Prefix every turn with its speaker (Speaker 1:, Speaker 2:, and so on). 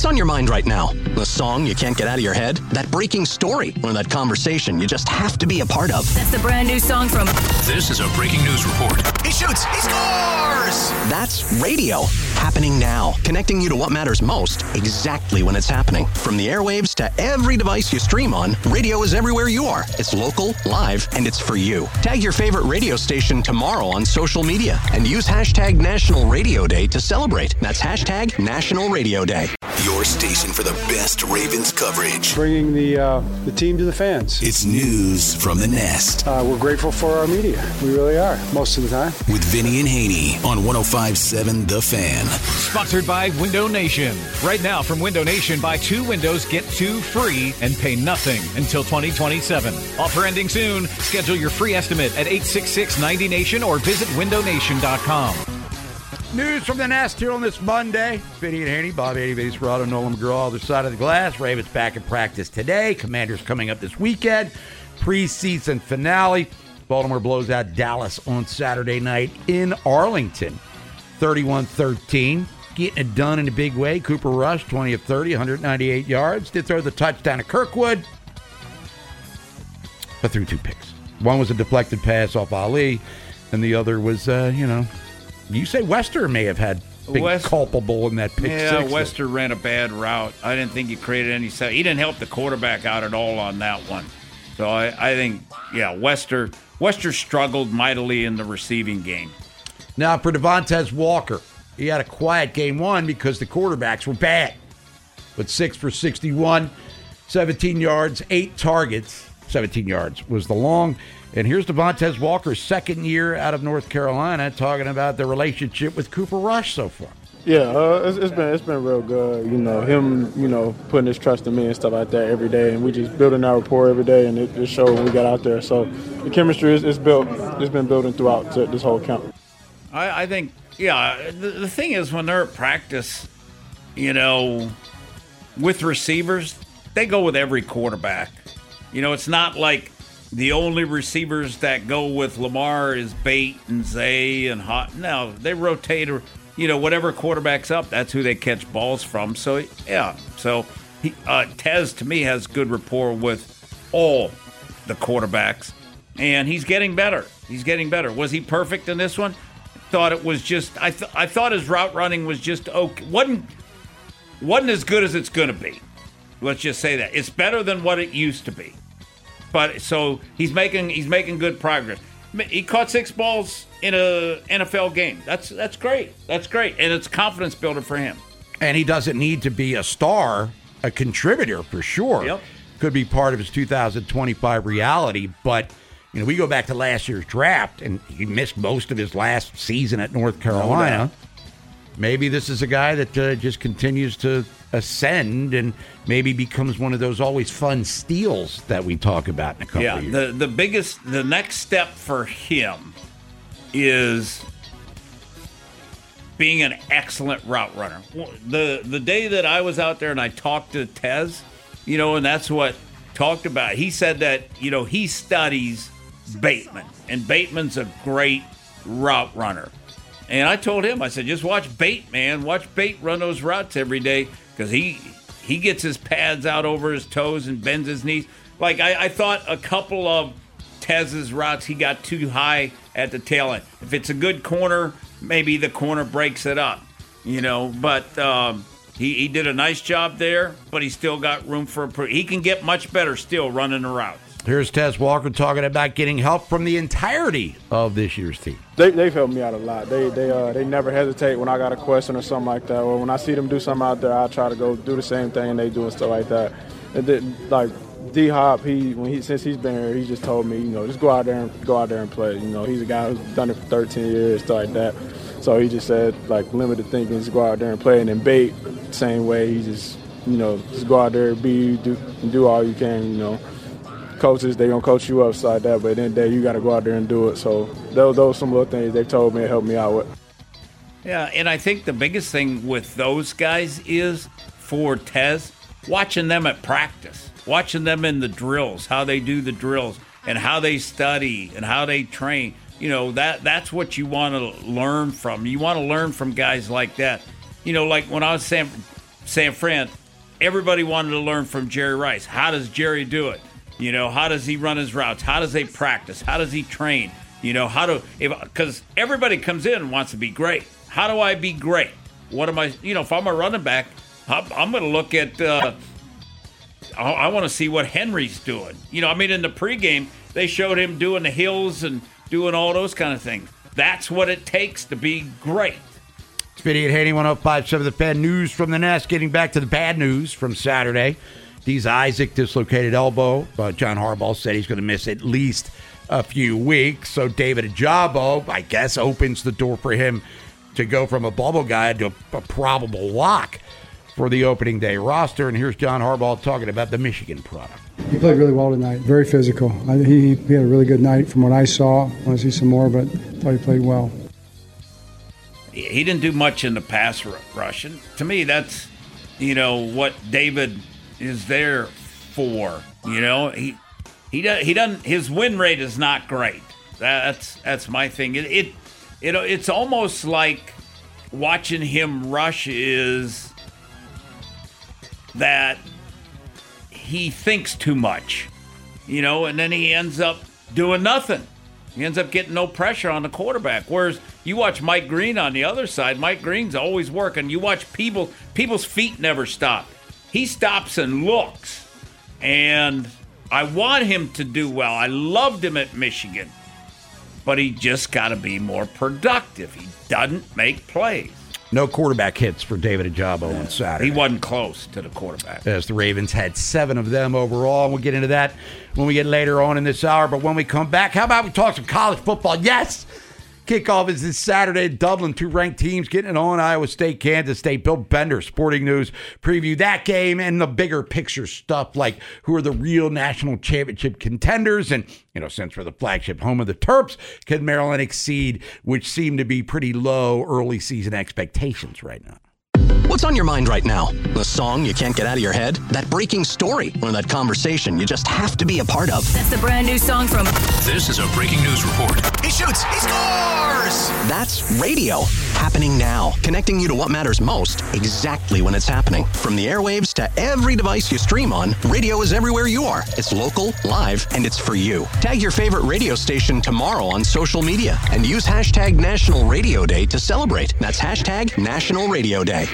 Speaker 1: What's on your mind right now? The song you can't get out of your head? That breaking story? Or that conversation you just have to be a part of?
Speaker 2: That's the brand new song from...
Speaker 3: This is a breaking news report.
Speaker 1: He shoots! He scores! That's radio. Happening now. Connecting you to what matters most, exactly when it's happening. From the airwaves to every device you stream on, radio is everywhere you are. It's local, live, and it's for you. Tag your favorite radio station tomorrow on social media and use hashtag National Radio Day to celebrate. That's hashtag National Radio Day.
Speaker 3: Your station for the best Ravens coverage.
Speaker 4: Bringing the team to the fans.
Speaker 3: It's news from the Nest.
Speaker 4: We're grateful for our media. We really are, most of the time.
Speaker 3: With Vinny and Haney on 105.7 The Fan.
Speaker 5: Sponsored by Window Nation. Right now from Window Nation, buy 2 windows, get 2 free, and pay nothing until 2027. Offer ending soon. Schedule your free estimate at 866-90Nation or visit windownation.com.
Speaker 6: News from the Nest here on this Monday. Vinny and Haney, Bob Haney, Vinny Serrato, Nolan McGraw, other side of the glass. Ravens back in practice today. Commanders coming up this weekend. Preseason finale. Baltimore blows out Dallas on Saturday night in Arlington. 31-13. Getting it done in a big way. Cooper Rush, 20 of 30, 198 yards. Did throw the touchdown to Kirkwood, but threw 2 picks. One was a deflected pass off Ali, and the other was, you say Wester may have had big culpable in that pick six.
Speaker 7: Yeah, Wester ran a bad route. I didn't think he created any set. He didn't help the quarterback out at all on that one. So I think, Wester struggled mightily in the receiving game.
Speaker 6: Now for Devontae Walker, he had a quiet game 1 because the quarterbacks were bad. But 6 for 61, 17 yards, 8 targets. 17 yards was the long. And here's Devontae Walker's second year out of North Carolina talking about the relationship with Cooper Rush so far.
Speaker 8: Yeah, it's been real good. Him, putting his trust in me and stuff like that every day, and we just building our rapport every day, and it showed when we got out there. So the chemistry is built. It's been building throughout this whole camp.
Speaker 7: I think, the thing is when they're at practice, with receivers, they go with every quarterback. It's not like the only receivers that go with Lamar is Bate and Zay and Hot. No, they rotate, whatever quarterback's up, that's who they catch balls from. So, Tez, to me, has good rapport with all the quarterbacks, and he's getting better. Was he perfect in this one? Thought it was just, I thought his route running was just okay. Wasn't as good as it's going to be. Let's just say that. It's better than what it used to be. But so he's making good progress. He caught 6 balls in a NFL game. That's great. That's great, and it's a confidence builder for him.
Speaker 6: And he doesn't need to be a star, a contributor for sure.
Speaker 7: Yep.
Speaker 6: Could be part of his 2025 reality. But we go back to last year's draft, and he missed most of his last season at North Carolina. Maybe this is a guy that just continues to ascend and maybe becomes one of those always fun steals that we talk about in a couple of years.
Speaker 7: The next step for him is being an excellent route runner. The day that I was out there and I talked to Tez, and that's what talked about. He said that, he studies Bateman, and Bateman's a great route runner. And I told him, I said, just watch Bate, man. Watch Bate run those routes every day because he gets his pads out over his toes and bends his knees. Like, I thought a couple of Tez's routes, he got too high at the tail end. If it's a good corner, maybe the corner breaks it up, But he did a nice job there, but he still got room for he can get much better still running the routes.
Speaker 6: Here's Tez Walker talking about getting help from the entirety of this year's team.
Speaker 8: They've helped me out a lot. They never hesitate when I got a question or something like that, or when I see them do something out there, I try to go do the same thing and they do and stuff like that. Like D-Hop, since he's been here, he just told me, just go out there and play. He's a guy who's done it for 13 years, stuff like that. So he just said, limited thinking, just go out there and play. And then Bate, same way, he just, just go out there, do all you can, Coaches, they're going to coach you up like that, but at the end of the day, you got to go out there and do it. So those are some little things they told me and helped me out with.
Speaker 7: Yeah, and I think the biggest thing with those guys is, for Tez, watching them at practice, watching them in the drills, how they do the drills, and how they study and how they train. That's what you want to learn from. You want to learn from guys like that. Like when I was saying, San Fran, everybody wanted to learn from Jerry Rice. How does Jerry do it? You know, how does he run his routes? How does they practice? How does he train? You know, because everybody comes in and wants to be great. How do I be great? What am I, if I'm a running back, I'm going to look at, I want to see what Henry's doing. In the pregame, they showed him doing the hills and doing all those kind of things. That's what it takes to be great.
Speaker 6: It's Vinny and Haney, 105.7 The Fan. News from the Nest. Getting back to the bad news from Saturday. Deez Isaac dislocated elbow. John Harbaugh said he's going to miss at least a few weeks. So David Ojabo, I guess, opens the door for him to go from a bubble guy to a probable lock for the opening day roster. And here's John Harbaugh talking about the Michigan product.
Speaker 4: He played really well tonight. Very physical. He had a really good night from what I saw. I want to see some more, but I thought he played well.
Speaker 7: He didn't do much in the pass rush. And to me, that's, what David is there for. He doesn't. His win rate is not great. That's my thing. It's almost like watching him rush is that he thinks too much, and then he ends up doing nothing. He ends up getting no pressure on the quarterback. Whereas you watch Mike Green on the other side, Mike Green's always working. You watch people's feet never stop. He stops and looks. And I want him to do well. I loved him at Michigan. But he just got to be more productive. He doesn't make plays.
Speaker 6: No quarterback hits for David Ojabo on Saturday.
Speaker 7: He wasn't close to the quarterback.
Speaker 6: As the Ravens had 7 of them overall. We'll get into that when we get later on in this hour. But when we come back, how about we talk some college football? Yes! Kickoff is this Saturday in Dublin. 2 ranked teams getting it on. Iowa State, Kansas State. Bill Bender, Sporting News, preview that game and the bigger picture stuff like who are the real national championship contenders. And, since we're the flagship home of the Terps, can Maryland exceed, which seem to be pretty low early season expectations right now?
Speaker 1: What's on your mind right now? The song you can't get out of your head? That breaking story? Or that conversation you just have to be a part of?
Speaker 2: That's the brand new song from...
Speaker 3: This is a breaking news report.
Speaker 1: He shoots! He scores! That's radio. Happening now. Connecting you to what matters most, exactly when it's happening. From the airwaves to every device you stream on, radio is everywhere you are. It's local, live, and it's for you. Tag your favorite radio station tomorrow on social media and use hashtag National Radio Day to celebrate. That's hashtag National Radio Day.